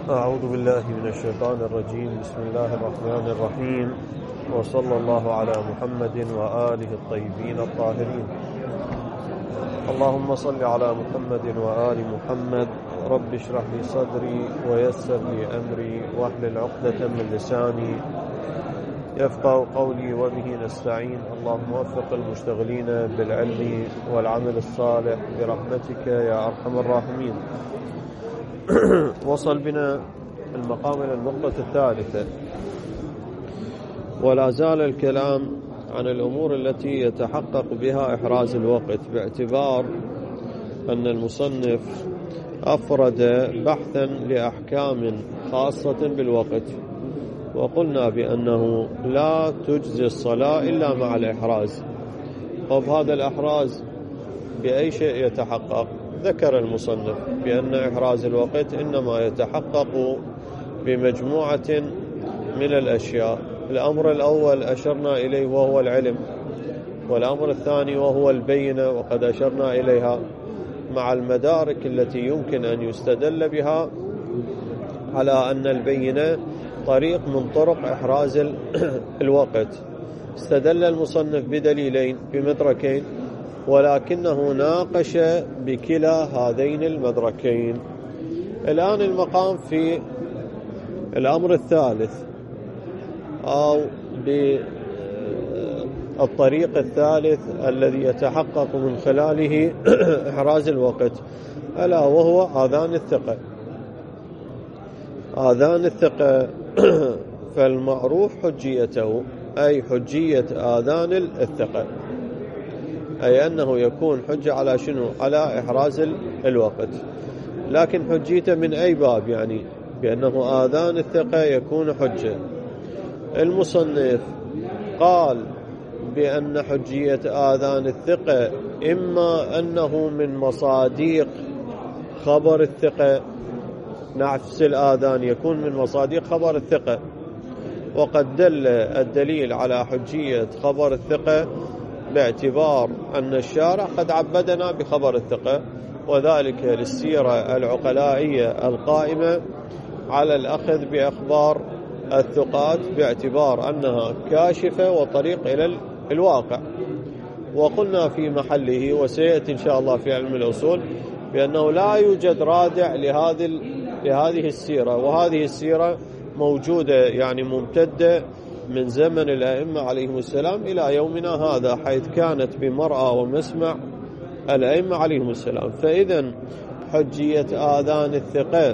أعوذ بالله من الشيطان الرجيم. بسم الله الرحمن الرحيم، وصلى الله على محمد وآله الطيبين الطاهرين. اللهم صل على محمد وآل محمد. رب اشرح لي صدري ويسر لي أمري واحلل عقدة من لساني يفقه قولي وبه نستعين. اللهم وفق المشتغلين بالعلم والعمل الصالح برحمتك يا أرحم الراحمين. وصل بنا المقام إلى النقطة الثالثة، ولا زال الكلام عن الأمور التي يتحقق بها إحراز الوقت، باعتبار أن المصنف أفرد بحثا لأحكام خاصة بالوقت، وقلنا بأنه لا تجزي الصلاة إلا مع الإحراز. طب هذا الإحراز بأي شيء يتحقق؟ ذكر المصنف بأن إحراز الوقت إنما يتحقق بمجموعة من الأشياء. الأمر الأول أشرنا إليه وهو العلم، والأمر الثاني وهو البينة، وقد أشرنا إليها مع المدارك التي يمكن أن يستدل بها على أن البينة طريق من طرق إحراز الوقت. استدل المصنف بدليلين بمدركين، ولكنه ناقش بكلا هذين المدركين. الآن المقام في الأمر الثالث أو بالطريق الثالث الذي يتحقق من خلاله إحراز الوقت، ألا وهو آذان الثقة. آذان الثقة فالمعروف حجيته، أي حجية آذان الثقة، أي أنه يكون حجة على شنو؟ على إحراز الوقت. لكن حجيته من أي باب؟ يعني بأنه آذان الثقة يكون حجة. المصنف قال بأن حجية آذان الثقة إما أنه من مصاديق خبر الثقة، نفس الآذان يكون من مصاديق خبر الثقة، وقد دل الدليل على حجية خبر الثقة باعتبار أن الشارع قد عبدنا بخبر الثقة، وذلك للسيرة العقلائية القائمة على الأخذ بأخبار الثقات باعتبار أنها كاشفة وطريق إلى الواقع. وقلنا في محله، وسيأتي إن شاء الله في علم الأصول، بأنه لا يوجد رادع لهذه السيرة، وهذه السيرة موجودة يعني ممتدة من زمن الأئمة عليهم السلام إلى يومنا هذا، حيث كانت بمرأى ومسمع الأئمة عليهم السلام. فإذا حجية آذان الثقة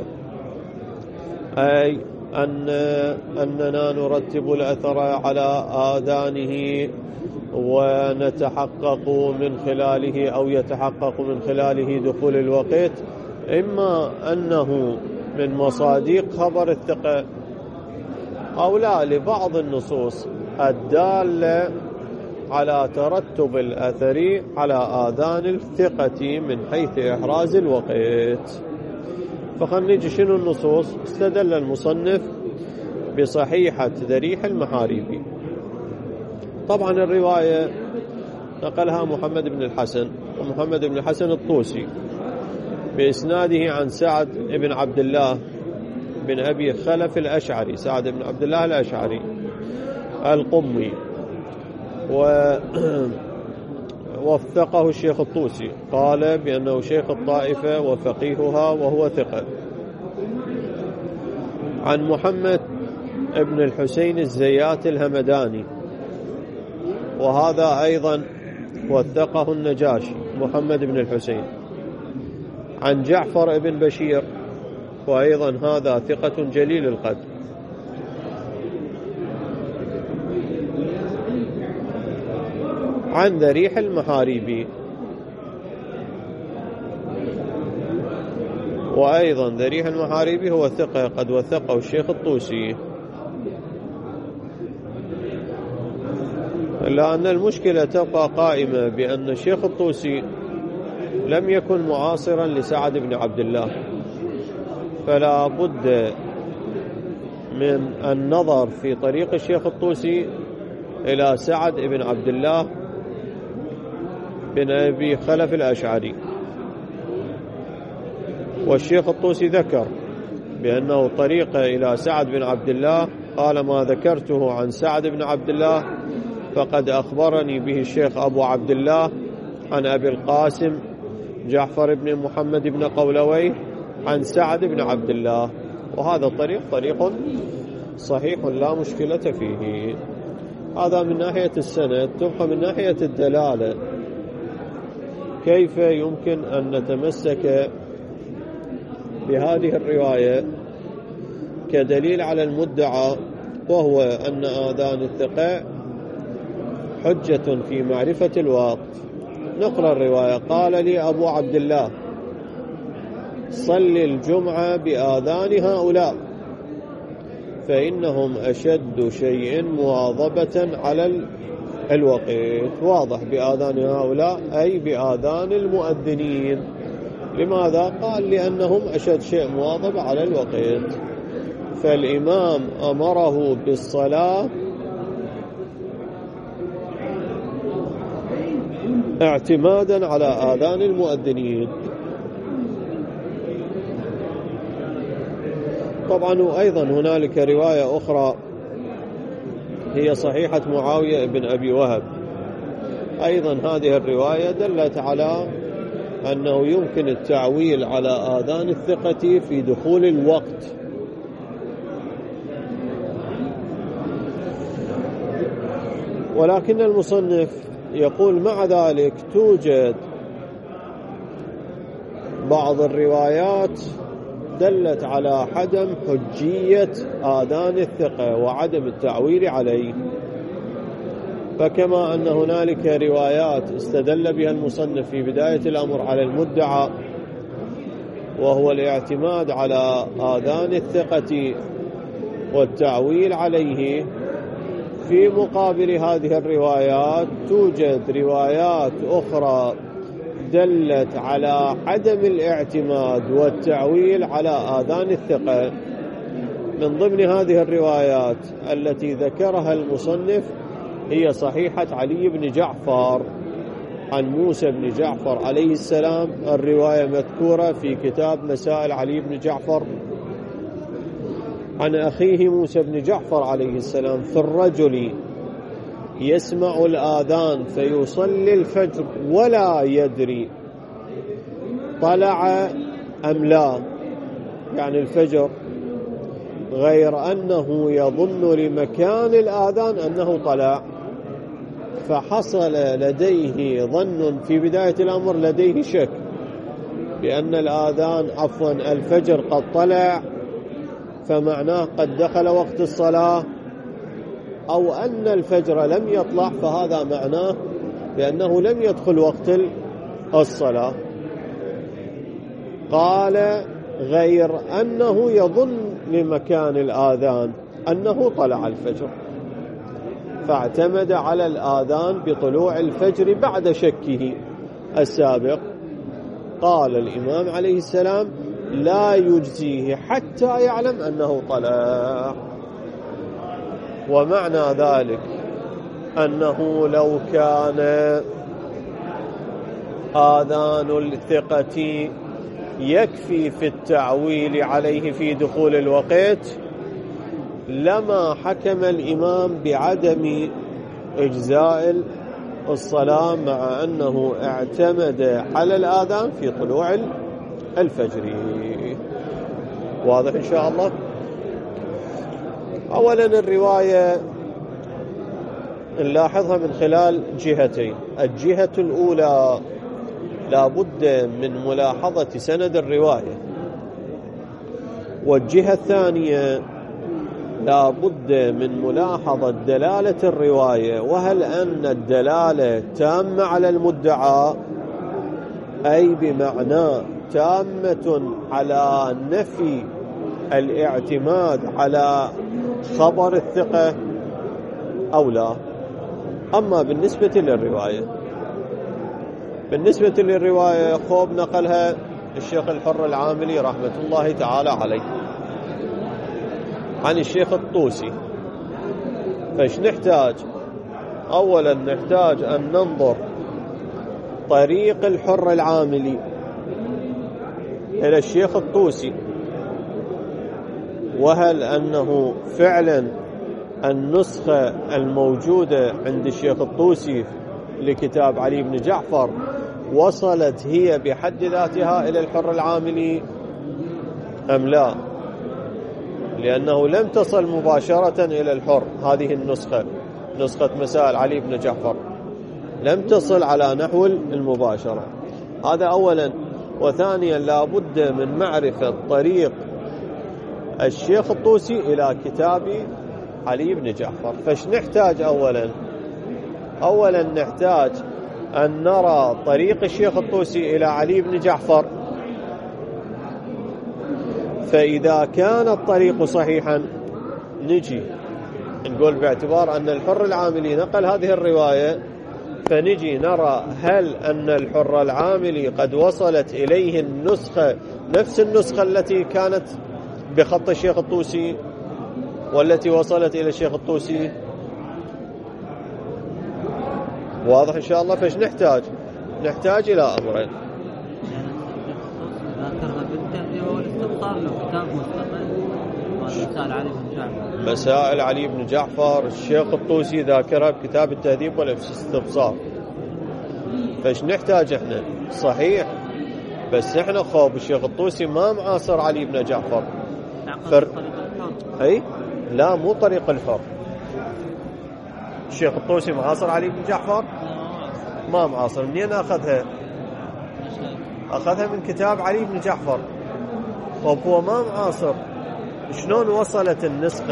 أي أننا نرتب الأثر على آذانه ونتحقق من خلاله أو يتحقق من خلاله دخول الوقت، إما أنه من مصاديق خبر الثقة أو لا لبعض النصوص الدالة على ترتب الأثر على آذان الثقة من حيث إحراز الوقت. فخلنا نجي شنو النصوص. استدل المصنف بصحيحة ذريح المحاريبي. طبعا الرواية نقلها محمد بن الحسن، ومحمد بن الحسن الطوسي، بإسناده عن سعد بن عبد الله بن أبي خلف الأشعري، سعد بن عبد الله الأشعري القمي، ووثقه الشيخ الطوسي، قال بأنه شيخ الطائفة وفقيهها وهو ثقة. عن محمد بن الحسين الزيات الهمداني، وهذا أيضا وثقه النجاشي، محمد بن الحسين. عن جعفر بن بشير، وأيضا هذا ثقة جليل القدر. عن ذريح المحاريبي، وأيضا ذريح المحاريبي هو ثقة قد وثقه الشيخ الطوسي. إلا أن المشكلة تبقى قائمة بأن الشيخ الطوسي لم يكن معاصرا لسعد بن عبد الله، فلا بد من النظر في طريق الشيخ الطوسي إلى سعد بن عبد الله بن أبي خلف الأشعري. والشيخ الطوسي ذكر بأنه طريق إلى سعد بن عبد الله، قال ما ذكرته عن سعد بن عبد الله فقد أخبرني به الشيخ أبو عبد الله عن أبي القاسم جعفر بن محمد بن قولويه عن سعد بن عبد الله، وهذا الطريق طريق صحيح لا مشكلة فيه. هذا من ناحية السند. تبقى من ناحية الدلالة، كيف يمكن أن نتمسك بهذه الرواية كدليل على المدعى، وهو أن آذان الثقة حجة في معرفة الوقت. نقرأ الرواية. قال لي أبو عبد الله صل الجمعة بآذان هؤلاء فإنهم أشد شيء مواظبة على الوقت. واضح، بآذان هؤلاء أي بآذان المؤذنين. لماذا؟ قال لأنهم أشد شيء مواظبة على الوقت. فالإمام أمره بالصلاة اعتمادا على آذان المؤذنين. طبعا وأيضا هنالك رواية أخرى هي صحيحة معاوية بن أبي وهب، أيضا هذه الرواية دلت على أنه يمكن التعويل على آذان الثقة في دخول الوقت. ولكن المصنف يقول مع ذلك توجد بعض الروايات دلت على عدم حجية آذان الثقة وعدم التعويل عليه. فكما أن هنالك روايات استدل بها المصنف في بداية الأمر على المدعى وهو الاعتماد على آذان الثقة والتعويل عليه، في مقابل هذه الروايات توجد روايات أخرى دلت على عدم الاعتماد والتعويل على آذان الثقة. من ضمن هذه الروايات التي ذكرها المصنف هي صحيحة علي بن جعفر عن موسى بن جعفر عليه السلام. الرواية مذكورة في كتاب مسائل علي بن جعفر عن أخيه موسى بن جعفر عليه السلام في الرجل يسمع الآذان فيصلي الفجر ولا يدري طلع أم لا، يعني الفجر، غير أنه يظن لمكان الآذان أنه طلع، فحصل لديه ظن في بداية الأمر، لديه شك بأن الآذان الفجر قد طلع فمعناه قد دخل وقت الصلاة، أو أن الفجر لم يطلع فهذا معناه بأنه لم يدخل وقت الصلاة. قال غير أنه يظن لمكان الآذان أنه طلع الفجر، فاعتمد على الآذان بطلوع الفجر بعد شكه السابق. قال الإمام عليه السلام لا يجزيه حتى يعلم أنه طلع. ومعنى ذلك أنه لو كان آذان الثقة يكفي في التعويل عليه في دخول الوقت لما حكم الإمام بعدم إجزاء الصلاة، مع أنه اعتمد على الآذان في طلوع الفجر. واضح إن شاء الله. أولا الرواية نلاحظها من خلال جهتين. الجهة الأولى لا بد من ملاحظة سند الرواية، والجهة الثانية لا بد من ملاحظة دلالة الرواية، وهل أن الدلالة تامة على المدعى أي بمعنى تامة على نفي الاعتماد على خبر الثقة أو لا. أما بالنسبة للرواية خوب نقلها الشيخ الحر العاملي رحمة الله تعالى عليه عن الشيخ الطوسي. فايش نحتاج؟ أولا نحتاج أن ننظر طريق الحر العاملي إلى الشيخ الطوسي، وهل أنه فعلا النسخة الموجودة عند الشيخ الطوسي لكتاب علي بن جعفر وصلت هي بحد ذاتها إلى الحر العاملي أم لا؟ لأنه لم تصل مباشرة إلى الحر. هذه النسخة، نسخة مسائل علي بن جعفر، لم تصل على نحو المباشرة. هذا أولا. وثانيا لابد من معرفة طريق الشيخ الطوسي إلى كتاب علي بن جعفر. فاش نحتاج؟ أولا نحتاج أن نرى طريق الشيخ الطوسي إلى علي بن جعفر، فإذا كان الطريق صحيحا نجي نقول باعتبار أن الحر العاملي نقل هذه الرواية، فنجي نرى هل أن الحر العاملي قد وصلت إليه النسخة نفس النسخة التي كانت بخط الشيخ الطوسي والتي وصلت إلى الشيخ الطوسي. واضح إن شاء الله؟ فايش نحتاج إلى أمرين. مسائل علي بن جعفر الشيخ الطوسي ذاكرها بكتاب التهذيب والاستبصار. فايش نحتاج احنا؟ صحيح، بس احنا خوف الشيخ الطوسي ما معاصر علي بن جعفر. اي لا، مو طريق الحر. الشيخ الطوسي معاصر علي بن جعفر؟ ما معاصر. منين اخذها من كتاب علي بن جعفر. وهو ما معاصر، شلون وصلت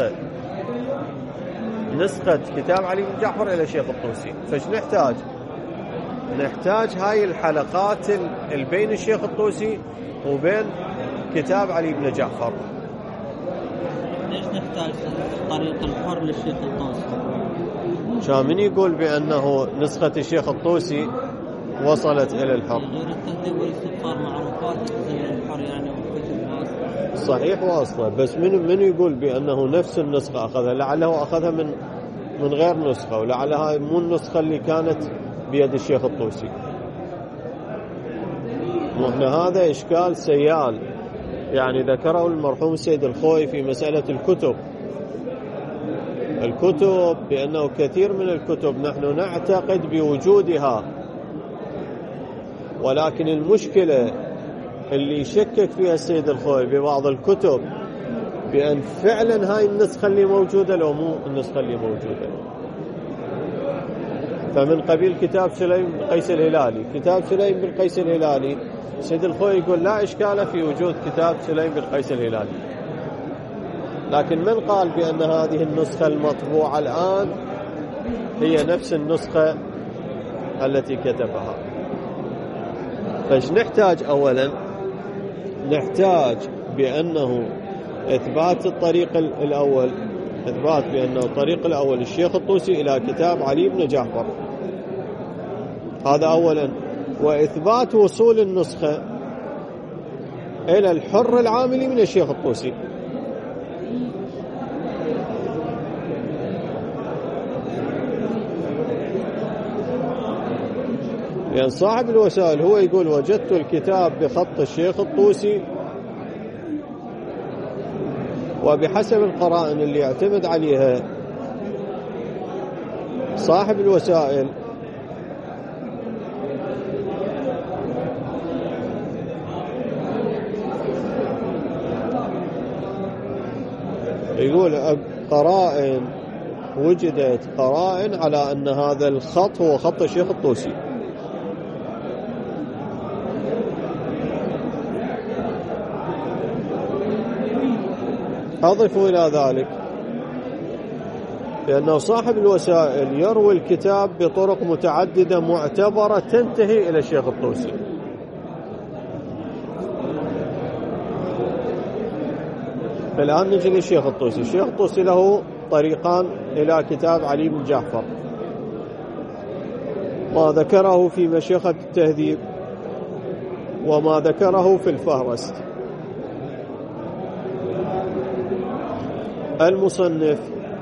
نسخة كتاب علي بن جعفر إلى الشيخ الطوسي؟ فايش نحتاج هاي الحلقات بين الشيخ الطوسي وبين كتاب علي بن جعفر. ليش نحتاج طريق الحر للشيخ الطوسي؟ شامن يقول بأنه نسخة الشيخ الطوسي وصلت إلى الحر. غير التهذيب والاستبصار معروفات زي الحر يعني صحيح واصله، بس من يقول بأنه نفس النسخة أخذها؟ لعله أخذها من غير نسخة، ولعلها مو النسخة اللي كانت بيد الشيخ الطوسي. وإحنا هذا إشكال سيال يعني ذكره المرحوم سيد الخوي في مسألة الكتب بأنه كثير من الكتب نحن نعتقد بوجودها، ولكن المشكلة اللي يشكك فيها السيد الخوي ببعض الكتب بأن فعلا هاي النسخة اللي موجودة لو مو النسخة اللي موجودة. فمن قبيل كتاب سليم بن قيس الهلالي، كتاب سليم بن قيس الهلالي السيد الخوي يقول لا إشكال في وجود كتاب سليم بن قيس الهلالي، لكن من قال بأن هذه النسخة المطبوعة الآن هي نفس النسخة التي كتبها؟ فايش نحتاج؟ أولا نحتاج بأنه إثبات الطريق الأول، إثبات بأنه الطريق الأول الشيخ الطوسي إلى كتاب علي بن جعفر، هذا أولا. وإثبات وصول النسخة إلى الحر العاملي من الشيخ الطوسي. لأن صاحب الوسائل هو يقول وجدت الكتاب بخط الشيخ الطوسي، وبحسب القرائن اللي يعتمد عليها صاحب الوسائل يقول قرائن، وجدت قرائن على أن هذا الخط هو خط الشيخ الطوسي. أضف إلى ذلك لأنه صاحب الوسائل يروي الكتاب بطرق متعددة معتبرة تنتهي إلى الشيخ الطوسي. الآن نجي للشيخ الطوسي. الشيخ الطوسي له طريقان إلى كتاب علي بن جعفر، ما ذكره في مشيخة التهذيب وما ذكره في الفهرست. المصنف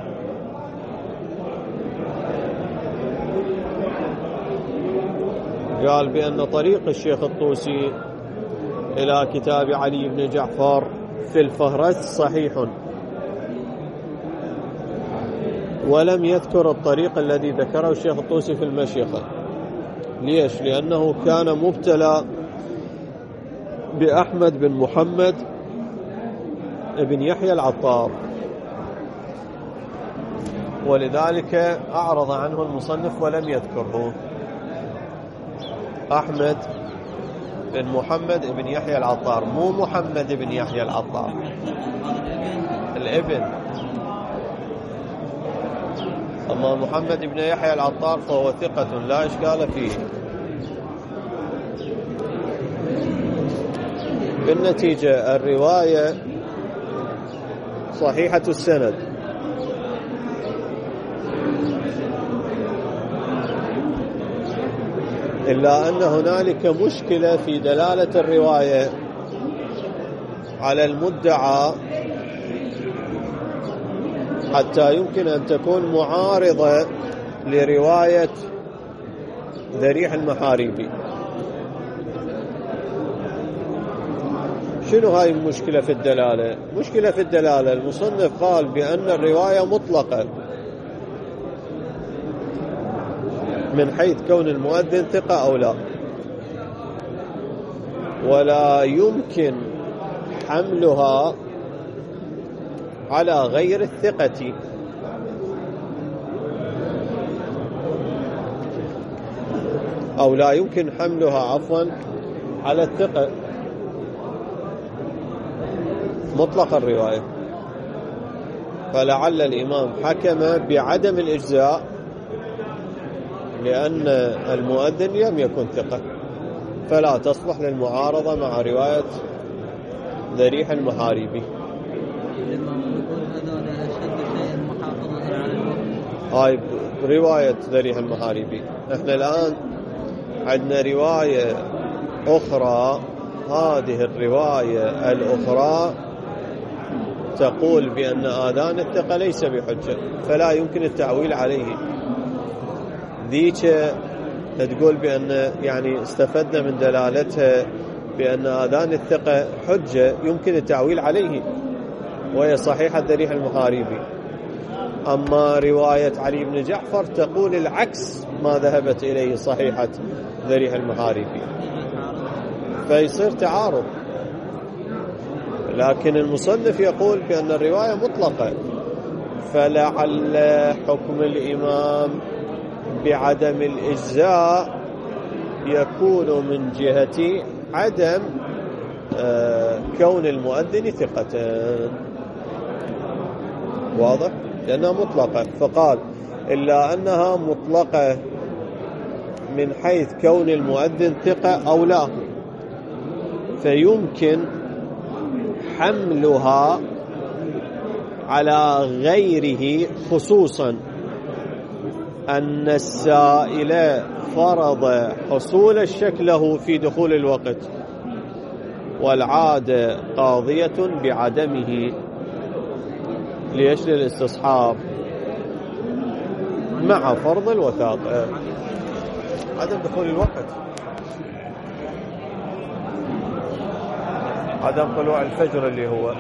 قال بأن طريق الشيخ الطوسي إلى كتاب علي بن جعفر في الفهرست صحيح، ولم يذكر الطريق الذي ذكره الشيخ الطوسي في المشيخة. ليش؟ لأنه كان مبتلى بأحمد بن محمد بن يحيى العطار، ولذلك أعرض عنه المصنف ولم يذكره. أحمد بن محمد بن يحيى العطار، مو محمد بن يحيى العطار الابن. أما محمد بن يحيى العطار فهو ثقة لا إشكال فيه. بالنتيجة الرواية صحيحة السند، إلا أن هنالك مشكلة في دلالة الرواية على المدعى حتى يمكن أن تكون معارضة لرواية ذريح المحاريبي. شنو هاي المشكلة في الدلالة؟ مشكلة في الدلالة المصنف قال بأن الرواية مطلقة من حيث كون المؤذن ثقة أو لا، ولا يمكن حملها على غير الثقة، أو لا يمكن حملها عفوا على الثقة مطلق الرواية. فلعل الإمام حكم بعدم الإجزاء لأن المؤذن لم يكن ثقة، فلا تصلح للمعارضة مع رواية ذريح المحاريبي. هاي رواية ذريح المحاريبي. نحن الآن عندنا رواية أخرى، هذه الرواية الأخرى تقول بأن آذان الثقة ليس بحجة، فلا يمكن التعويل عليه. ذيك تقول بأن يعني استفدنا من دلالتها بأن آذان الثقة حجة يمكن التعويل عليه، وهي صحيحة ذريح المحاريبي. أما رواية علي بن جعفر تقول العكس ما ذهبت إليه صحيحة ذريح المحاريبي، فيصير تعارض. لكن المصنف يقول بأن الرواية مطلقة، فلعل حكم الإمام بعدم الإجزاء يكون من جهة عدم كون المؤذن ثقة. واضح؟ لأنها مطلقة، فقال إلا أنها مطلقة من حيث كون المؤذن ثقة أو لا، فيمكن حملها على غيره، خصوصا أن السائل فرض حصول الشك له في دخول الوقت، والعادة قاضية بعدمه. ليش؟ للاستصحاب مع فرض الوثاقة. عدم دخول الوقت، عدم طلوع الفجر اللي هو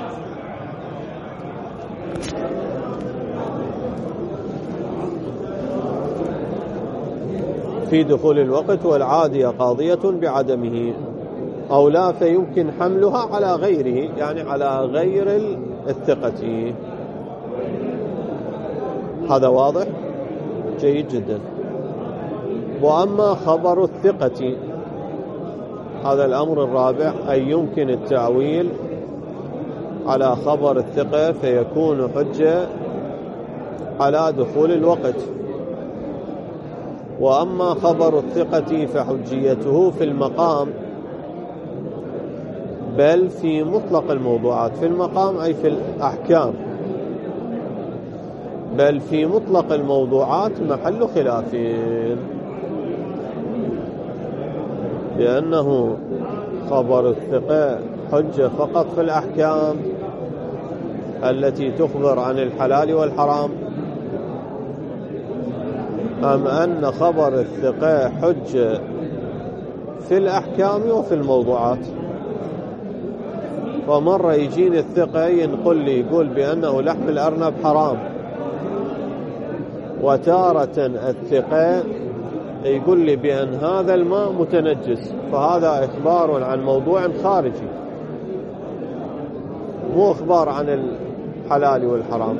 في دخول الوقت، والعادية قاضية بعدمه أو لا، فيمكن حملها على غيره، يعني على غير الثقة. هذا واضح؟ جيد جدا. وأما خبر الثقة، هذا الأمر الرابع، أي يمكن التعويل على خبر الثقة فيكون حجة على دخول الوقت. وأما خبر الثقة فحجيته في المقام، بل في مطلق الموضوعات. في المقام أي في الأحكام، بل في مطلق الموضوعات محل خلاف، لأنه خبر الثقة حجة فقط في الأحكام التي تخبر عن الحلال والحرام، أم أن خبر الثقة حجة في الأحكام وفي الموضوعات. فمرة يجيني الثقة ينقل لي يقول بأنه لحم الأرنب حرام، وتارة الثقة يقول لي بأن هذا الماء متنجس، فهذا إخبار عن موضوع خارجي، مو إخبار عن الحلال والحرام،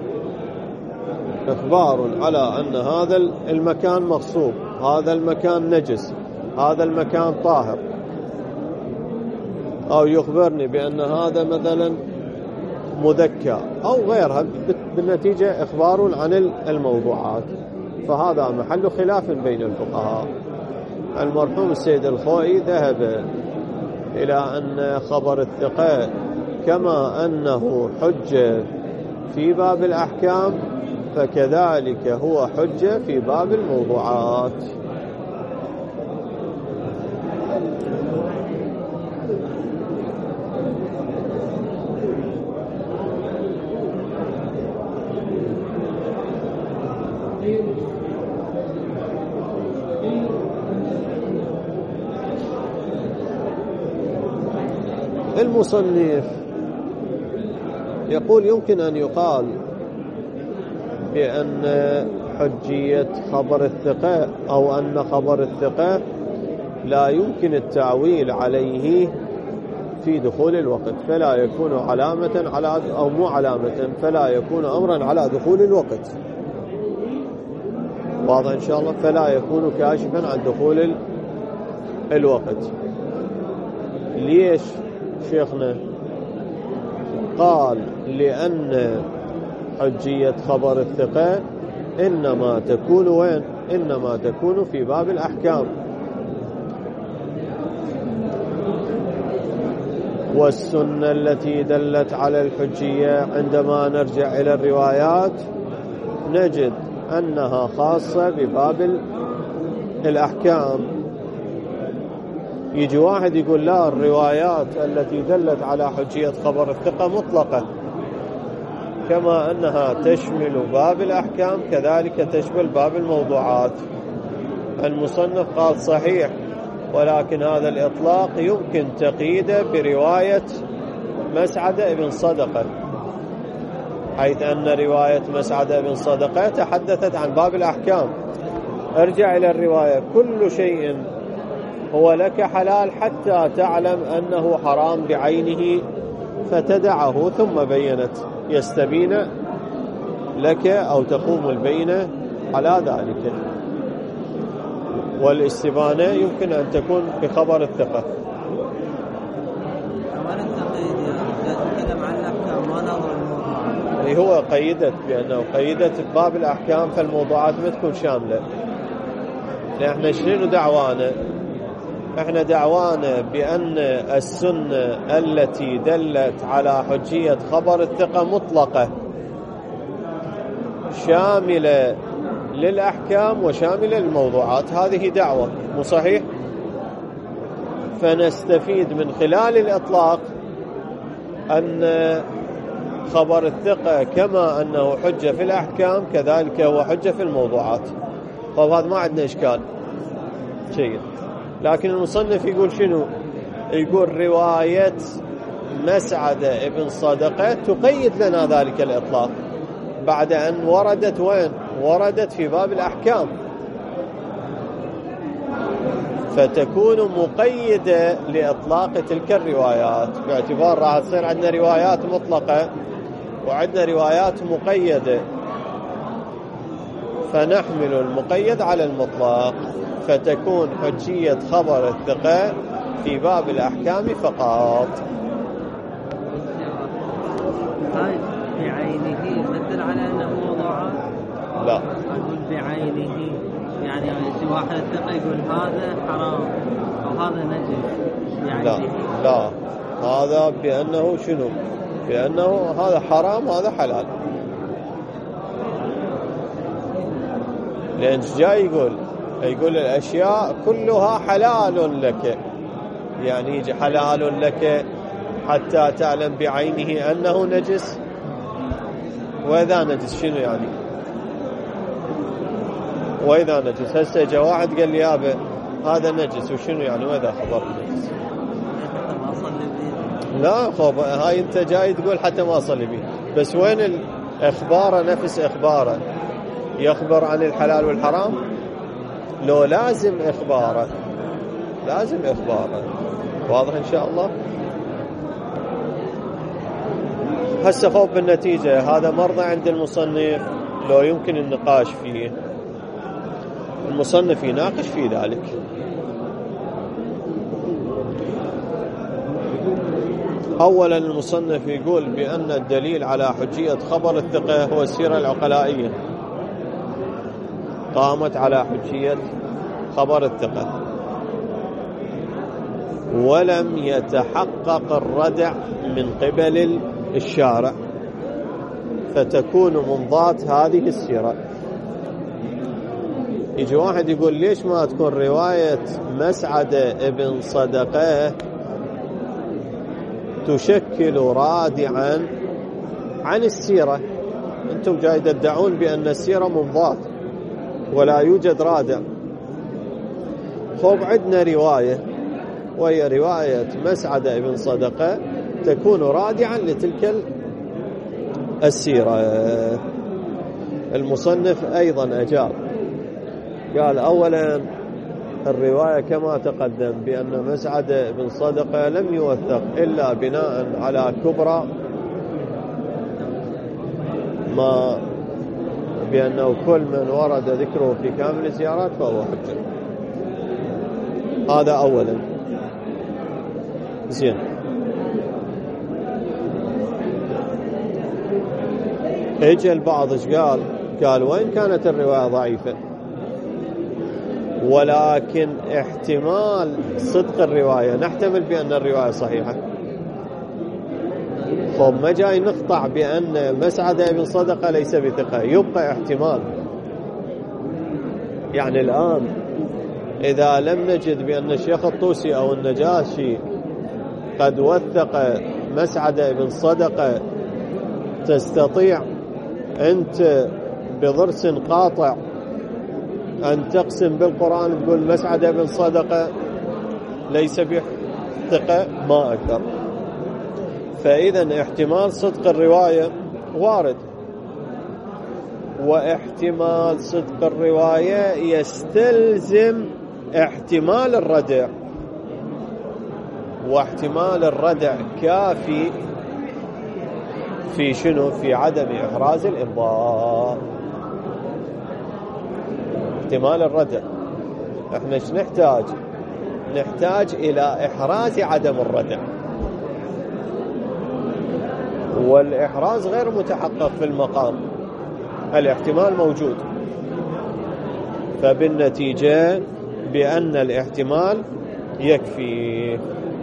إخبار على أن هذا المكان مغصوب، هذا المكان نجس، هذا المكان طاهر، أو يخبرني بأن هذا مثلا مذكى أو غيرها، بالنتيجة إخبار عن الموضوعات. فهذا محل خلاف بين الفقهاء. المرحوم السيد الخوئي ذهب إلى أن خبر الثقة كما أنه حجة في باب الأحكام فكذلك هو حجة في باب الموضوعات. المصنف يقول يمكن أن يقال بأن حجية خبر الثقة أو أن خبر الثقة لا يمكن التعويل عليه في دخول الوقت، فلا يكون علامة على أو مو علامة، فلا يكون أمرا على دخول الوقت. واضح إن شاء الله؟ فلا يكون كاشفا عن دخول الوقت. ليش شيخنا قال لأن حجية خبر الثقة إنما تكون وين؟ إنما تكون في باب الأحكام، والسنة التي دلت على الحجية عندما نرجع إلى الروايات نجد أنها خاصة بباب الأحكام. يجي واحد يقول لا، الروايات التي دلت على حجية خبر الثقة مطلقة، كما أنها تشمل باب الأحكام كذلك تشمل باب الموضوعات. المصنف قال صحيح، ولكن هذا الإطلاق يمكن تقييده برواية مسعد بن صدقة، حيث أن رواية مسعد بن صدقة تحدثت عن باب الأحكام. ارجع إلى الرواية: كل شيء هو لك حلال حتى تعلم أنه حرام بعينه فتدعه، ثم بينت، يستبين لك أو تقوم البينة على ذلك. والاستبانة يمكن أن تكون بخبر الثقة. هو قيدت بأنه قيدت باب الأحكام، فالموضوعات ما تكون شاملة. نحن شنو دعوانا؟ احنا دعوانا بأن السنة التي دلت على حجية خبر الثقة مطلقة، شاملة للأحكام وشاملة للموضوعات. هذه دعوة، مو صحيح؟ فنستفيد من خلال الإطلاق أن خبر الثقة كما أنه حجة في الأحكام كذلك هو حجة في الموضوعات. طيب هذا ما عندنا إشكال شيء. لكن المصنف يقول شنو؟ يقول رواية مسعد بن صدقة تقيد لنا ذلك الإطلاق بعد أن وردت وين؟ وردت في باب الأحكام، فتكون مقيدة لإطلاق تلك الروايات، باعتبار راح تصير عندنا روايات مطلقة وعندنا روايات مقيدة، فنحمل المقيد على المطلق، فتكون حجية خبر الثقة في باب الأحكام فقط. بعينه مثل على أنه موضوعات؟ لا، أقول بعينه، يعني واحد الثقة يقول هذا حرام أو هذا نجس بعينه. لا، هذا بأنه شنو؟ بأنه هذا حرام هذا حلال. لأن جاي يقول الأشياء كلها حلال لك، يعني يجي حلال لك حتى تعلم بعينه أنه نجس. وإذا نجس شنو يعني؟ وإذا نجس هسه جاء واحد قال لي يابا هذا نجس، وشنو يعني؟ وإذا خبر نجس لا خب، هاي أنت جاي تقول حتى ما أصلي به، بس وين الإخبار نفس إخباره؟ يخبر عن الحلال والحرام؟ لو لازم إخباره، لازم إخباره. واضح إن شاء الله. هسه خوف بالنتيجة، هذا مرضى عند المصنف لو يمكن النقاش فيه، المصنف يناقش في ذلك. أولا المصنف يقول بأن الدليل على حجية خبر الثقة هو السيرة العقلائية، قامت على حجية خبر الثقة، ولم يتحقق الردع من قبل الشارع، فتكون منضات هذه السيرة. يجي واحد يقول ليش ما تكون رواية مسعد ابن صدقة تشكل رادعا عن السيرة؟ أنتم جاي تدعون بأن السيرة منضات ولا يوجد رادع. خب عندنا رواية وهي رواية مسعد ابن صدقة تكون رادعا لتلك السيرة. المصنف أيضا أجاب، قال أولا الرواية كما تقدم بأن مسعد بن صدقة لم يوثق إلا بناء على كبرى ما بأنه كل من ورد ذكره في كامل الزيارات فهو حجة. هذا أولا. زين، اجى البعض قال وإن كانت الرواية ضعيفة ولكن احتمال صدق الرواية نحتمل بأن الرواية صحيحة. طب ما جاي نقطع بأن مسعد بن صدقة ليس بثقة، يبقى احتمال. يعني الآن إذا لم نجد بأن الشيخ الطوسي أو النجاشي قد وثق مسعد بن صدقة، تستطيع أنت بضرس قاطع أن تقسم بالقرآن تقول مسعد بن صدقة ليس بثقة؟ ما أكثر. فإذا احتمال صدق الرواية وارد، واحتمال صدق الرواية يستلزم احتمال الردع، واحتمال الردع كافي في شنو؟ في عدم إحراز الإمضاء. احتمال الردع احنا ايش نحتاج؟ نحتاج إلى إحراز عدم الردع، والإحراز غير متحقق في المقام، الاحتمال موجود. فبالنتيجة بأن الاحتمال يكفي.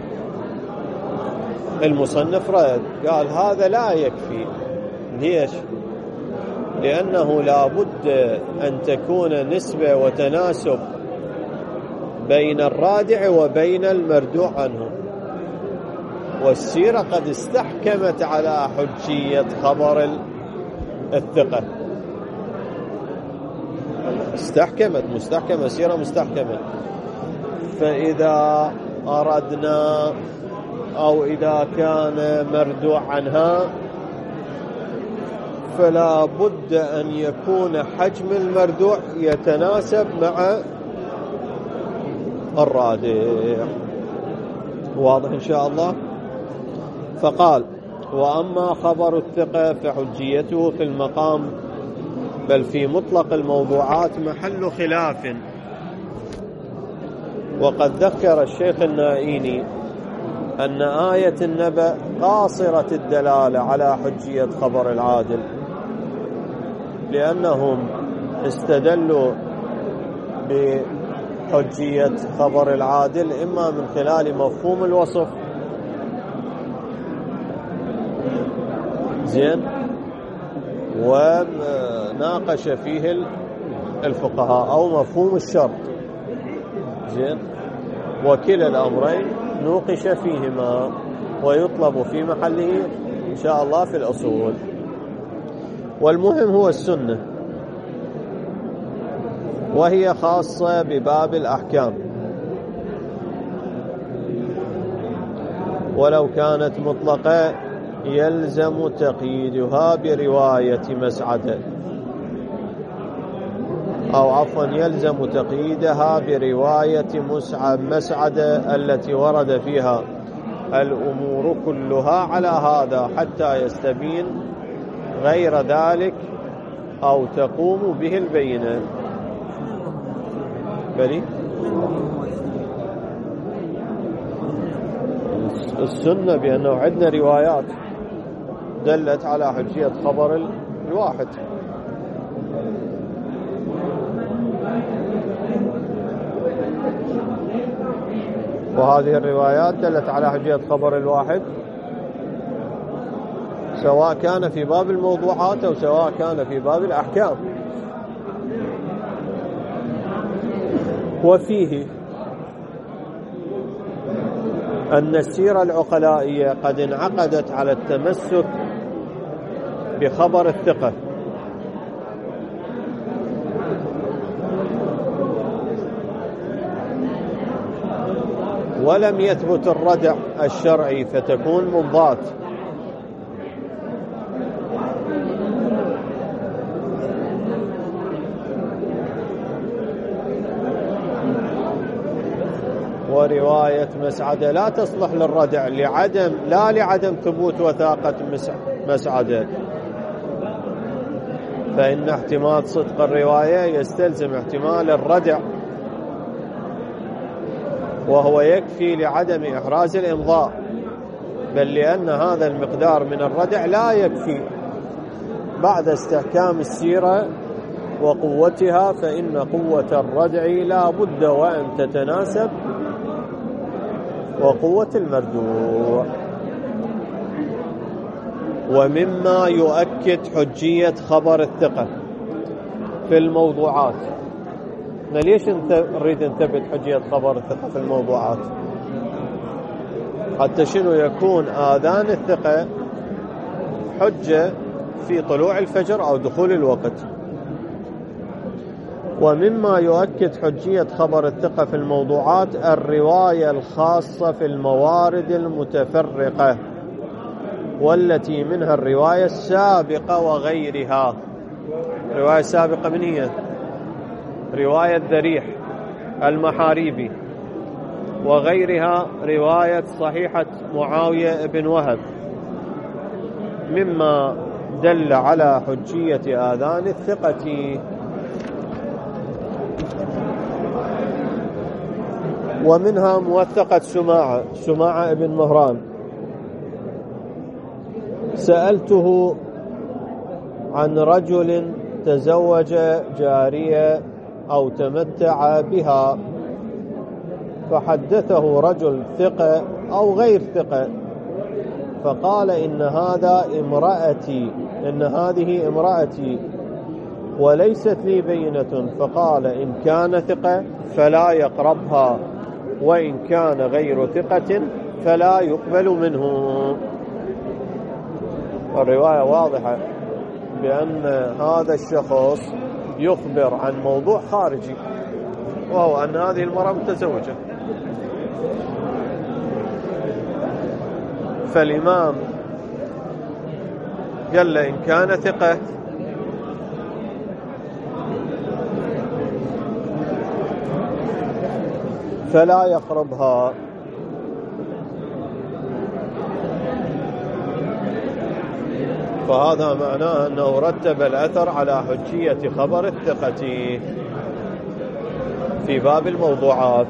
المصنف رد قال هذا لا يكفي. ليش؟ لأنه لا بد أن تكون نسبة وتناسب بين الرادع وبين المردوع عنه، والسيرة قد استحكمت على حجية خبر الثقة، مستحكمة سيرة مستحكمة. فإذا أردنا أو إذا كان مردوع عنها فلا بد أن يكون حجم المردوع يتناسب مع الرادع. واضح إن شاء الله. فقال وأما خبر الثقة فحجيته في المقام بل في مطلق الموضوعات محل خلاف. وقد ذكر الشيخ النائيني أن آية النبأ قاصرة الدلالة على حجية خبر العادل، لأنهم استدلوا بحجية خبر العادل إما من خلال مفهوم الوصف، زين، وناقش فيه الفقهاء، أو مفهوم الشرط، زين، وكلا الأمرين نوقش فيهما ويطلب في محله إن شاء الله في الأصول. والمهم هو السنة، وهي خاصة بباب الأحكام، ولو كانت مطلقة يلزم تقييدها برواية مسعد، أو عفوا يلزم تقييدها برواية مسعدة التي ورد فيها الأمور كلها على هذا حتى يستبين غير ذلك أو تقوم به البينة. بلي السنة بأنه عندنا روايات دلت على حجية خبر الواحد، وهذه الروايات دلت على حجية خبر الواحد سواء كان في باب الموضوعات أو سواء كان في باب الأحكام. وفيه أن السيرة العقلائية قد انعقدت على التمسك بخبر الثقة، ولم يثبت الردع الشرعي فتكون منضات. ورواية مسعدة لا تصلح للردع لا لعدم ثبوت وثاقة مسعدة، فإن احتمال صدق الرواية يستلزم احتمال الردع، وهو يكفي لعدم إحراز الإمضاء، بل لأن هذا المقدار من الردع لا يكفي بعد استحكام السيرة وقوتها، فإن قوة الردع لا بد وأن تتناسب وقوة المردوع. ومما يؤكد حجية خبر الثقة في الموضوعات، ليش نريد نثبت حجية خبر الثقة في الموضوعات؟ حتى شنو يكون آذان الثقة حجة في طلوع الفجر أو دخول الوقت. ومما يؤكد حجية خبر الثقة في الموضوعات الرواية الخاصة في الموارد المتفرقة، والتي منها الرواية السابقة وغيرها. الرواية السابقة من هي؟ رواية ذريح المحاريبي، وغيرها رواية صحيحة معاوية بن وهب، مما دل على حجية آذان الثقة. ومنها موثقة سماعة بن مهران، سألته عن رجل تزوج جارية أو تمتع بها، فحدثه رجل ثقة أو غير ثقة فقال إن هذه امرأتي وليست لي بينة، فقال إن كان ثقة فلا يقربها، وإن كان غير ثقة فلا يقبل منه. الرواية واضحة بأن هذا الشخص يخبر عن موضوع خارجي، وهو أن هذه المرأة متزوجة، فالإمام قال له إن كان ثقة فلا يقربها. فهذا معناه أنه رتب الأثر على حجية خبر الثقة في باب الموضوعات.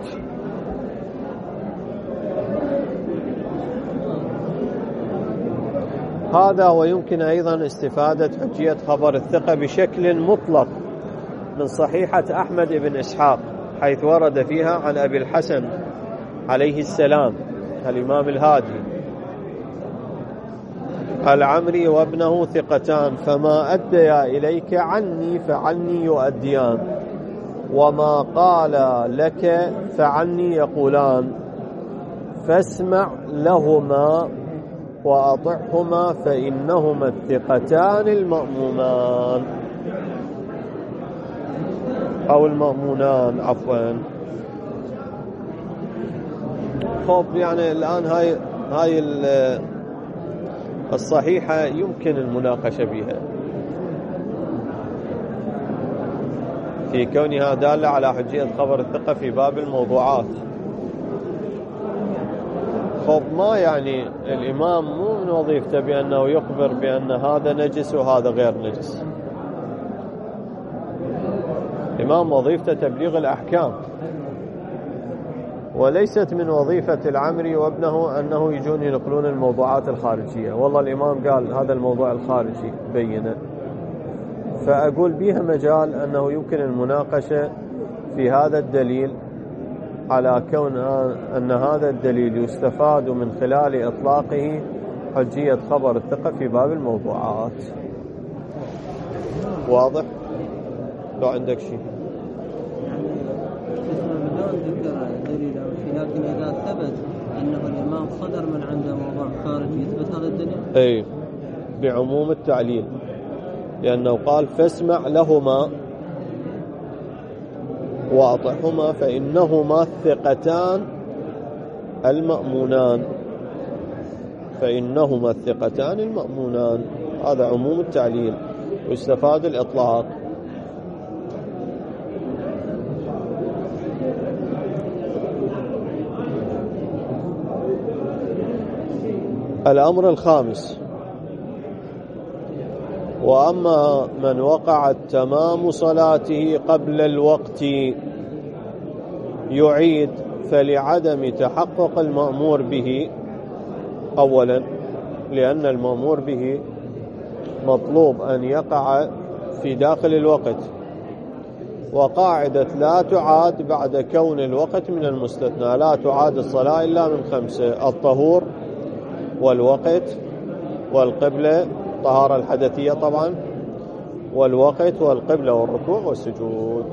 هذا ويمكن أيضا استفادة حجية خبر الثقة بشكل مطلق من صحيحة أحمد بن إسحاق، حيث ورد فيها عن أبي الحسن عليه السلام الإمام الهادي العمري وابنه ثقتان، فما أديا إليك عني فعني يؤديان، وما قال لك فعني يقولان، فاسمع لهما وأطعهما فإنهما الثقتان المأمومان أو المأمونان عفوا. خب يعني الآن هاي الصحيحة يمكن المناقشة بها، في كونها دالة على حجية خبر الثقة في باب الموضوعات. خب ما يعني الإمام مو من وظيفته بأنه يخبر بأن هذا نجس وهذا غير نجس. الإمام وظيفته تبليغ الأحكام، وليست من وظيفة العمري وابنه أنه يجون ينقلون الموضوعات الخارجية. والله الإمام قال هذا الموضوع الخارجي بينه، فأقول بها مجال أنه يمكن المناقشة في هذا الدليل على كون أن هذا الدليل يستفاد من خلال إطلاقه حجية خبر الثقة في باب الموضوعات. واضح؟ لو عندك شيء بدون ذكر دليل أو شيء، لكن إذا ثبت أنه الإمام صدر من عنده موضوع خارجي يثبت هذا الدليل؟ أي بعموم التعليل، لأنه قال فاسمع لهما وأطعهما فإنهما الثقتان المأمونان. فإنهما الثقتان المأمونان، هذا عموم التعليل ويستفاد الإطلاق. الأمر الخامس: وأما من وقعت تمام صلاته قبل الوقت يعيد فلعدم تحقق المأمور به. أولا لأن المأمور به مطلوب أن يقع في داخل الوقت، وقاعدة لا تعاد بعد كون الوقت من المستثنى. لا تعاد الصلاة إلا من 5: الطهور والوقت والقبلة، طهارة الحدثية طبعا، والوقت والقبلة والركوع والسجود.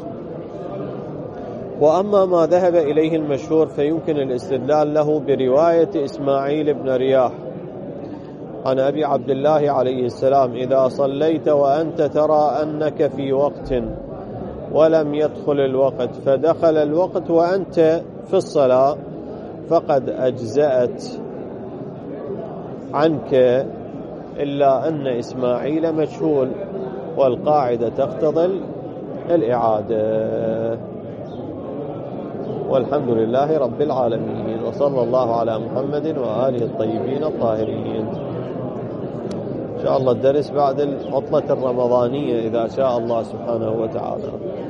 وأما ما ذهب إليه المشهور فيمكن الاستدلال له برواية إسماعيل بن رياح عن أبي عبد الله عليه السلام: إذا صليت وأنت ترى أنك في وقت ولم يدخل الوقت فدخل الوقت وأنت في الصلاة فقد أجزأت عنك، إلا أن إسماعيل مجهول والقاعدة تقتضي الإعادة. والحمد لله رب العالمين، وصلى الله على محمد وآله الطيبين الطاهرين. إن شاء الله الدرس بعد العطلة الرمضانية إذا شاء الله سبحانه وتعالى.